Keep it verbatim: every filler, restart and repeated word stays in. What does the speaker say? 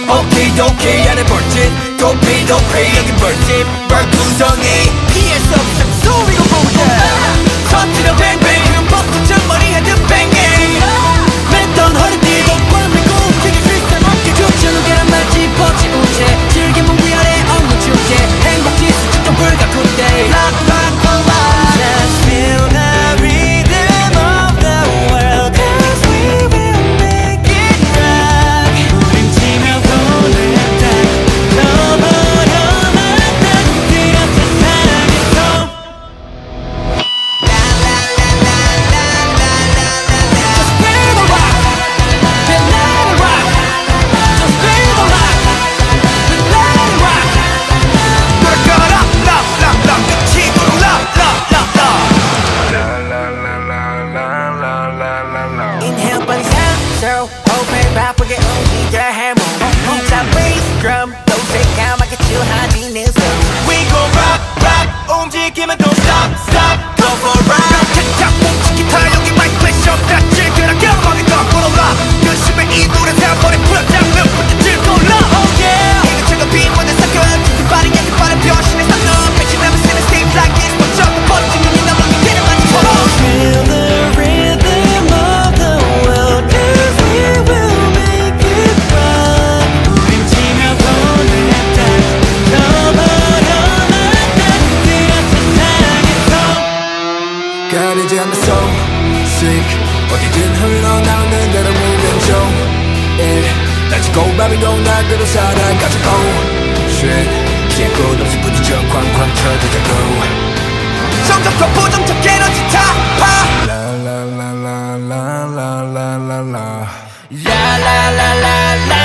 오키도키 안에 벌집 도피도피 여기 벌집 벌구덩이 피할 수 없음 소리고 보자 터뜨려 뱅뱅 그럼 버튼 잔머리 헤드 뱅뱅 맸던 허리띠도 뻔내고 움직일 system 없게 굽혀놓은 계란말지 버치 우체 질긴 몸 위아래 없는 축제 행복지수 측정 불가kun데 Rock rock rock Just feel the rhythm of the world Cause we will make it rock 우린 지며 손을 딱 펴버려만 딱 그런 세상에서 Just feel the rock Then let it rock Just feel the rock Then let it rock 돌아가라 love love love 미치도록 love love love love Inhale 빨리 상처 호흡해 바쁘게 움직여 해몸 기타 bass drum 또 새까맣게 칠하지 내 손 We go rock rock 움직이면 don't stop stop go for a ride 탁탁 뭉친 기타 여기 마이크 플래시 없다 찔그라 겨울방에 거꾸로 라 열심히 이 노래 세워버린 풀장 몇부터 질거라 oh yeah 이것저것 빈 무대 섞여 짙은 발이 얇은 발에 변신해 상점 배신하면 쓰는 stage like this 먼저 버티는 이 남은 길을 마치 서로 Feel the rhythm of the world Cause we will make it rock 우린 지며 손을 딱 펴버려만 딱 그런 세상에서 가리지 않는 soul sick 어디든 흘러나오는 대로 moving 좀 Let's go 바비론 날대로 살아가자 oh shit 기회 끝 없이 부딪혀 쾅쾅 쳐들자고 점점 더 부정적 에너지 타파 La la la la la la la la la La la la la la